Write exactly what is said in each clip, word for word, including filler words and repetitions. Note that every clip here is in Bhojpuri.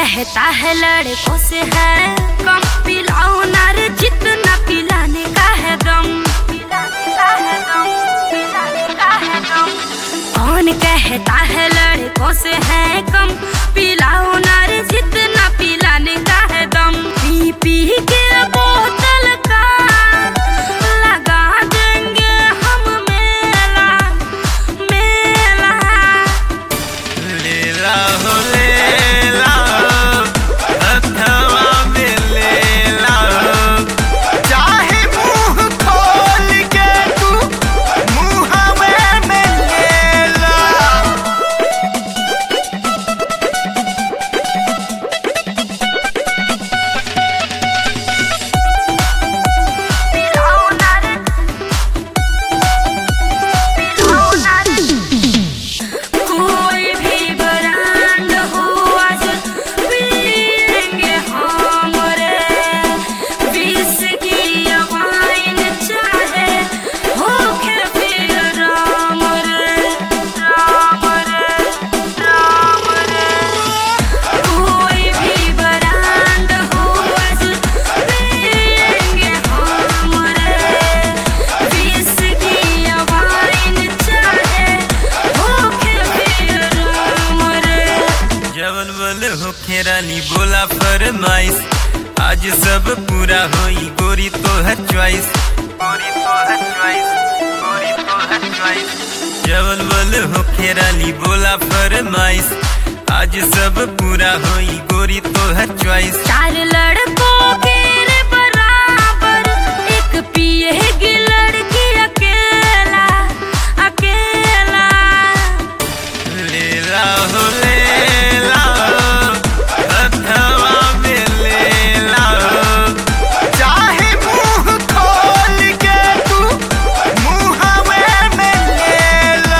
कहता है लड़कों से है कम, पिलाओ ना रे जितना पिलाने का है गम, पिलाने का है गम, पिलाने का है गम। कौन कहता है लड़कों से है कम, पिलाओ ना रे जितना पिलाने का है दम। पी पी के बोतल का लगा देंगे हम मेला, मेला। लेला हो लेला हथवा में लेला, चाहे मुंह खोल के तू मुंह में लेला। पिलाओ ना रे, पिलाओ ना रे। कोई भी ब्रांड हो आज पिएंगे हम रे, विस्की या वाइन चाहे होके फिर राम रे, राम रे, राम रे। कोई भी ब्रांड हो आज पिएंगे हम रे, विस्की या वाइन चाहे होके फिर राम रे। जवन बोले हो खेरानी बोला फरमाइश, आज सब पूरा होई गोरी तो है चॉइस, गोरी तो है चॉइस, गोरी तो है चॉइस। जवन बोले हो खेरानी बोला फरमाइश, आज सब पूरा होई गोरी तो है चॉइस। चार लड़कों के रे बराबर एक पिएगी लड़की अकेला, अकेला। लेला हो लेला हथवा में लेला, चाहे मुंह खोल के तू मुंह में लेला।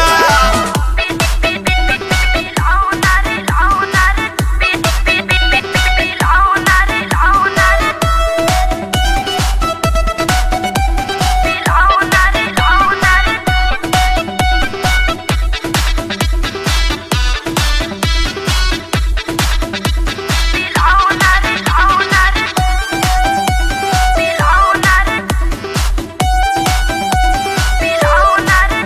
पिलाओ ना रे, लाओ ना रे, पि पि पि पि पिलाओ ना रे, लाओ ना रे। पिलाओ ना रे, लाओ ना रे। पिलाओ ना रे, लाओ ना रे। पिलाओ ना रे, पिलाओ ना रे।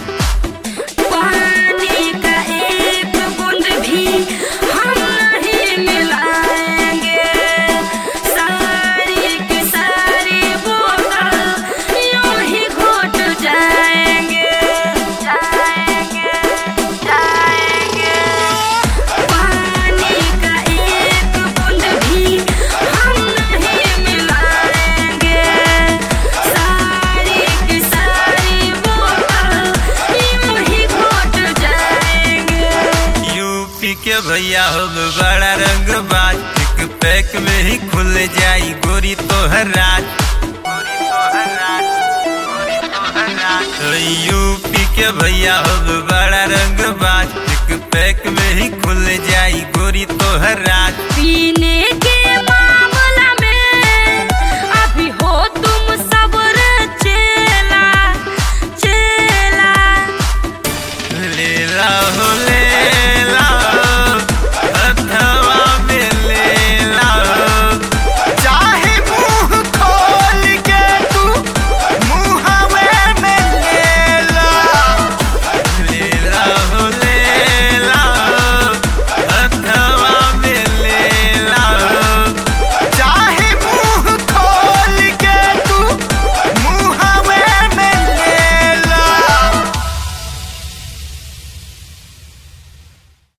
पानी का एक बूंद भी हम नहीं मिलाएंगे, सारी की सारी बोतल यूं ही घोट जाएंगे, जाएंगे, जाएंगे। पानी का एक बूंद भी हम नहीं मिलाएंगे, सारी की सारी बोतल यूं ही घोट जाएंगे। यूपी के भैया हो बड़ा रंगबाज, एक पैक में ही खुल जाई गोरी तो हर रात, गोरी तो हर रात, गोरी तो हर रात। तो यूपी के भैया हो बड़ा रंगबाज, एक पैक में ही खुल जाई गोरी तो हर रात। पीने के मामला में अभी हो तुम सब्र चेला, चेला। लेला हो ले